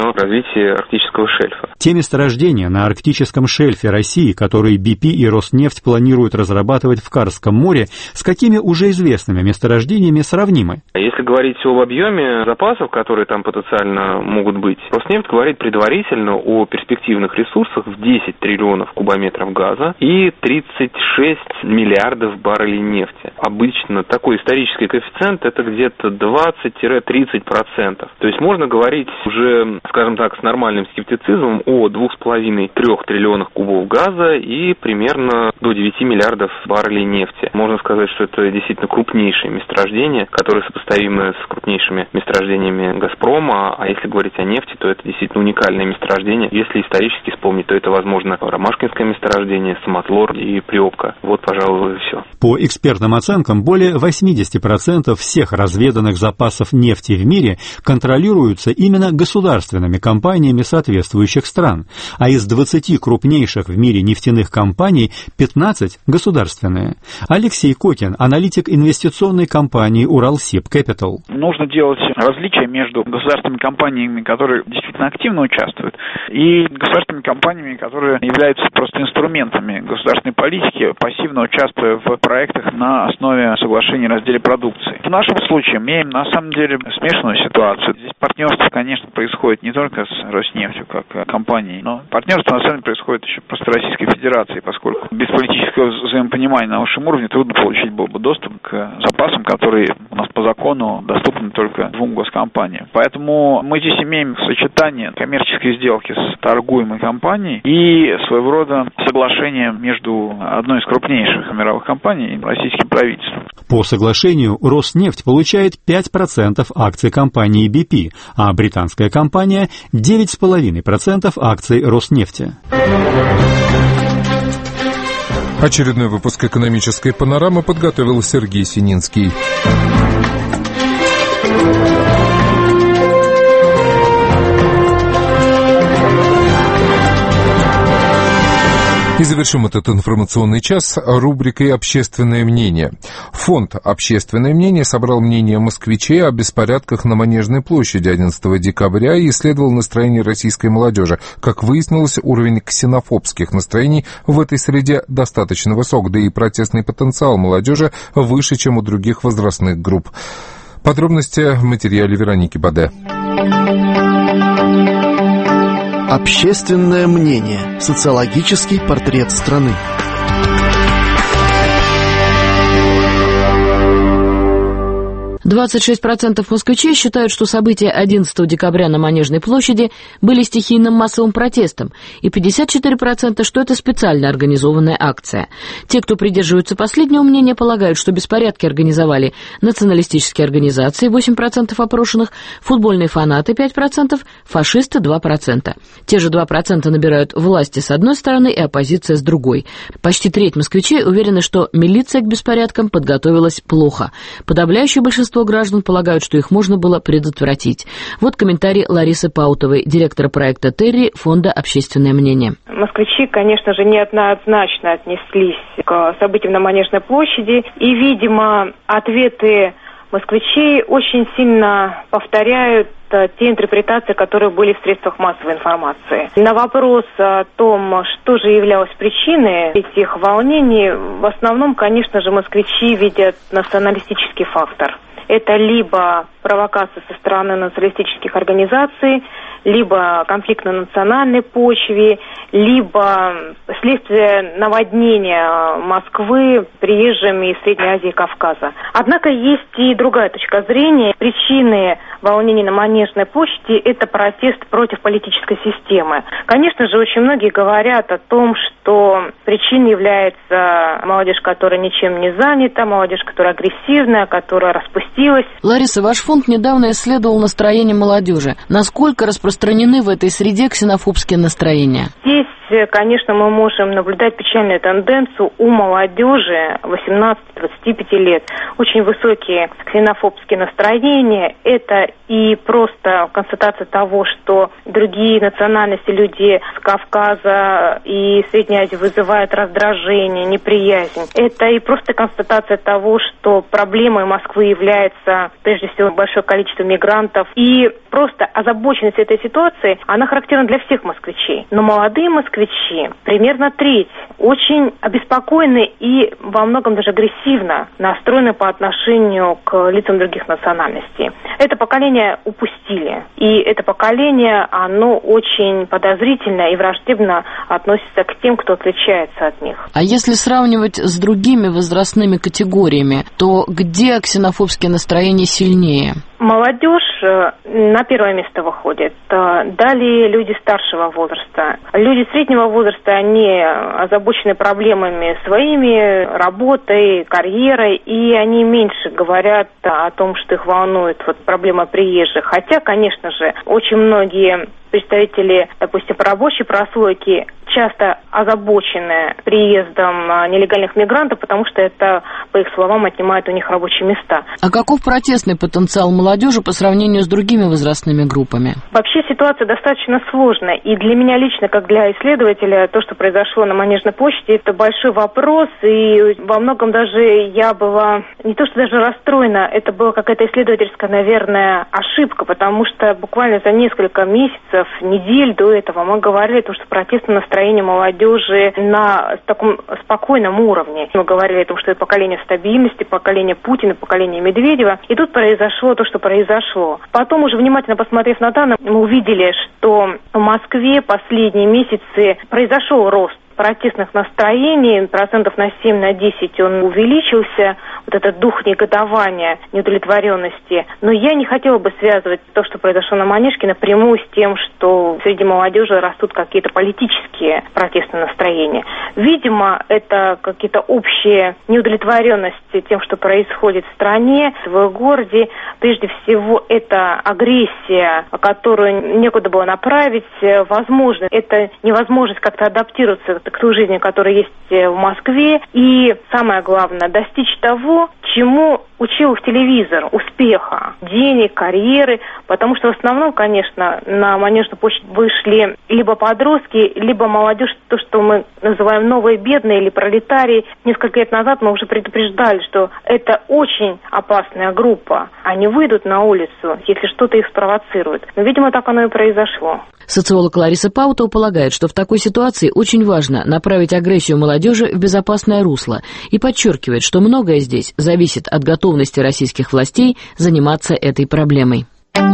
о развитии арктического шельфа. Те месторождения на арктическом шельфе России, которые би пи и Роснефть планируют разрабатывать в Карском море, с какими уже известными месторождениями сравнимы? Если говорить об объеме запасов, которые там потенциально могут быть, Роснефть говорит предварительно о перспективных ресурсах в десять триллионов кубометров газа и тридцать шесть миллиардов баррелей нефти. Обычно такой исторический коэффициент это где-то двадцать-тридцать процентов. То есть можно говорить уже, скажем так, с нормальным скептицизмом о двух с половиной-трех триллионах кубов газа и примерно до девяти миллиардов баррелей нефти. Можно сказать, что это действительно крупнейшие месторождения, которые сопоставимы с крупнейшими месторождениями «Газпрома», а если говорить о нефти, то это действительно уникальное месторождение. Если исторически вспомнить, то это, возможно, Ромашкинское месторождение, Самотлор и Приобка. Вот, пожалуй, и все. По экспертным оценкам, более восемьдесят процентов всех разведанных запасов нефти в мире контролируются именно государственными компаниями соответствующих стран, а из двадцати крупнейших в мире нефтяных компаний пятнадцать государственные. Алексей Кокин, аналитик инвестиционной компании «Уралсиб Кэпитал». Нужно делать различия между государственными компаниями, которые действительно активно участвуют, и государственными компаниями, которые являются просто инструментами государственной политики, пассивно участвуя в проектах на основе соглашений о разделе продукции. В нашем случае мы имеем на самом деле смешанную ситуацию. Здесь партнерство, конечно, происходит не только с Роснефтью как компанией, но партнерство на самом деле происходит еще просто в Российской Федерации, поскольку без политического взаимопонимания на высшем уровне трудно получить был бы доступ к запасам, которые у нас по закону доступны только двум госкомпаниям. Поэтому мы здесь имеем сочетание коммерческой сделки с торгуемой компанией и своего рода соглашение между одной из крупнейших мировых компаний и российским правительством. По соглашению Роснефть получает пять процентов акций компании би пи, а британская компания девять целых пять десятых процента акций Роснефти. Очередной выпуск экономической панорамы подготовил Сергей Сининский. И завершим этот информационный час рубрикой «Общественное мнение». Фонд «Общественное мнение» собрал мнение москвичей о беспорядках на Манежной площади одиннадцатого декабря и исследовал настроение российской молодежи. Как выяснилось, уровень ксенофобских настроений в этой среде достаточно высок, да и протестный потенциал молодежи выше, чем у других возрастных групп. Подробности в материале Вероники Баде. Общественное мнение. Социологический портрет страны. двадцать шесть процентов москвичей считают, что события одиннадцатого декабря на Манежной площади были стихийным массовым протестом, и пятьдесят четыре процента, что это специально организованная акция. Те, кто придерживаются последнего мнения, полагают, что беспорядки организовали националистические организации, восемь процентов опрошенных, футбольные фанаты, пять процентов, фашисты, два процента. Те же два процента набирают власти с одной стороны и оппозиция с другой. Почти треть москвичей уверены, что милиция к беспорядкам подготовилась плохо. Подавляющее большинство граждан полагают, что их можно было предотвратить. Вот комментарий Ларисы Паутовой, директора проекта «Терри» фонда «Общественное мнение». Москвичи, конечно же, неоднозначно отнеслись к событиям на Манежной площади, и, видимо, ответы москвичей очень сильно повторяют те интерпретации, которые были в средствах массовой информации. На вопрос о том, что же являлось причиной этих волнений, в основном, конечно же, москвичи видят националистический фактор. Это либо провокация со стороны националистических организаций, либо конфликт на национальной почве, либо следствие наводнения Москвы приезжими из Средней Азии и Кавказа. Однако есть и другая точка зрения. Причины волнений на Манежной площади – это протест против политической системы. Конечно же, очень многие говорят о том, что причиной является молодежь, которая ничем не занята, молодежь, которая агрессивная, которая распустилась. Лариса, ваш фонд недавно исследовал настроение молодежи. Насколько распространены в этой среде ксенофобские настроения? Здесь, конечно, мы можем наблюдать печальную тенденцию у молодежи восемнадцати-двадцати пяти лет. Очень высокие ксенофобские настроения. Это и просто констатация того, что другие национальности, люди с Кавказа и Средней Азии вызывают раздражение, неприязнь. Это и просто констатация того, что проблемой Москвы является прежде всего большое количество мигрантов и просто озабоченность этой ситуации, она характерна для всех москвичей. Но молодые москвичи, примерно треть, очень обеспокоены и во многом даже агрессивно настроены по отношению к лицам других национальностей. Это поколение упустили. И это поколение, оно очень подозрительно и враждебно относится к тем, кто отличается от них. А если сравнивать с другими возрастными категориями, то где ксенофобские настроения сильнее? Молодежь на первое место выходит. Далее люди старшего возраста. Люди среднего возраста, они озабочены проблемами своими, работой, карьерой, и они меньше говорят о том, что их волнует вот проблема приезжих. Хотя, конечно же, очень многие представители, допустим, рабочей прослойки часто озабочены приездом нелегальных мигрантов, потому что это, по их словам, отнимает у них рабочие места. А каков протестный потенциал молодежи по сравнению с другими возрастными группами? Вообще ситуация достаточно сложная. И для меня лично, как для исследователя, то, что произошло на Манежной площади, это большой вопрос. И во многом даже я была не то что даже расстроена, это была какая-то исследовательская, наверное, ошибка, потому что буквально за несколько месяцев, недель до этого мы говорили о том, что протестное настроение молодежи на таком спокойном уровне. Мы говорили о том, что это поколение стабильности, поколение Путина, поколение Медведева. И тут произошло то, что произошло. Потом, уже внимательно посмотрев на данные, мы увидели, что в Москве последние месяцы произошел рост протестных настроений, процентов на семь, на десять он увеличился, вот этот дух негодования, неудовлетворенности. Но я не хотела бы связывать то, что произошло на Манежке, напрямую с тем, что среди молодежи растут какие-то политические протестные настроения. Видимо, это какие-то общие неудовлетворенности тем, что происходит в стране, в городе. Прежде всего, это агрессия, которую некуда было направить. Возможно, это невозможность как-то адаптироваться к той жизни, которая есть в Москве. И самое главное, достичь того, чему учил их телевизор, успеха, денег, карьеры, потому что в основном, конечно, на Манежную площадь вышли либо подростки, либо молодежь, то, что мы называем новые бедные или пролетарии. Несколько лет назад мы уже предупреждали, что это очень опасная группа. Они выйдут на улицу, если что-то их спровоцирует. Но, видимо, так оно и произошло. Социолог Лариса Паутова полагает, что в такой ситуации очень важно направить агрессию молодежи в безопасное русло и подчеркивает, что многое здесь зависит от готовности российских властей заниматься этой проблемой.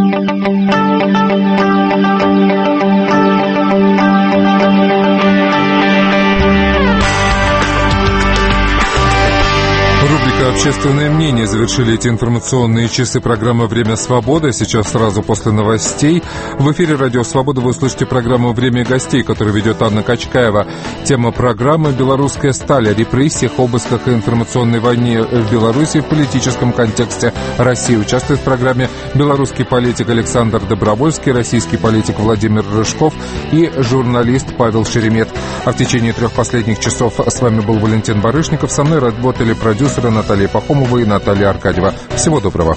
Рубрика «Общественное мнение» завершили эти информационные часы программы «Время свободы». Сейчас сразу после новостей в эфире «Радио Свобода» вы услышите программу «Время гостей», которую ведет Анна Качкаева. Тема программы «Белорусская сталь» о репрессиях, обысках и информационной войне в Беларуси в политическом контексте России. Участвует в программе белорусский политик Александр Добровольский, российский политик Владимир Рыжков и журналист Павел Шеремет. А в течение трех последних часов с вами был Валентин Барышников. Со мной работали продюсеры Наталья Пахомова и Наталья Аркадьева. Всего доброго.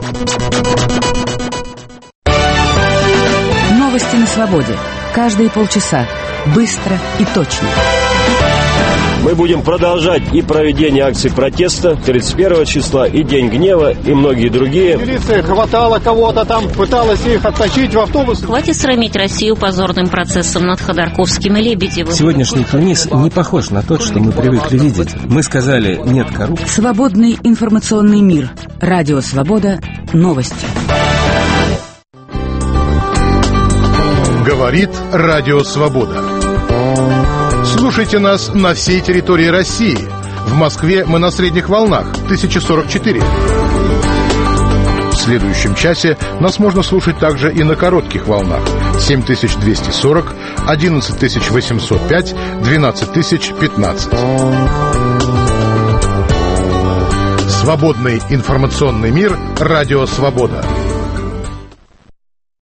Новости на свободе. Каждые полчаса. Быстро и точно. Мы будем продолжать и проведение акций протеста тридцать первого числа, и День гнева, и многие другие. Милиция хватала кого-то там, пыталась их оттащить в автобус. Хватит срамить Россию позорным процессом над Ходорковским и Лебедевым. Сегодняшний Тунис не похож на тот, что мы привыкли видеть. Мы сказали «нет коррупции». Свободный информационный мир. Радио Свобода. Новости. Говорит Радио Свобода. Слушайте нас на всей территории России. В Москве мы на средних волнах тысяча сорок четыре. В следующем часе нас можно слушать также и на коротких волнах семь тысяч двести сорок, одиннадцать тысяч восемьсот пять, двенадцать тысяч пятнадцать. Свободный информационный мир. Радио Свобода.